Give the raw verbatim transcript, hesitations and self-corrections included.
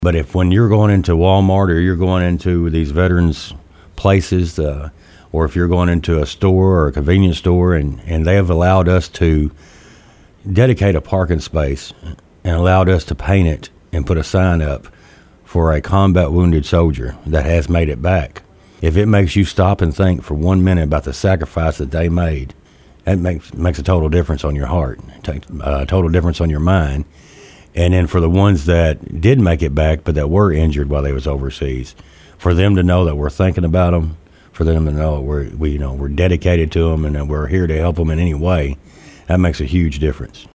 But if when you're going into Walmart or you're going into these veterans places, uh, or if you're going into a store or a convenience store and, and they have allowed us to dedicate a parking space and allowed us to paint it and put a sign up for a combat wounded soldier that has made it back, if it makes you stop and think for one minute about the sacrifice that they made, that makes makes a total difference on your heart, takes a total difference on your mind. And then for the ones that did make it back but that were injured while they was overseas, for them to know that we're thinking about them, for them to know that we're we you know we're dedicated to them and that we're here to help them in any way, that makes a huge difference.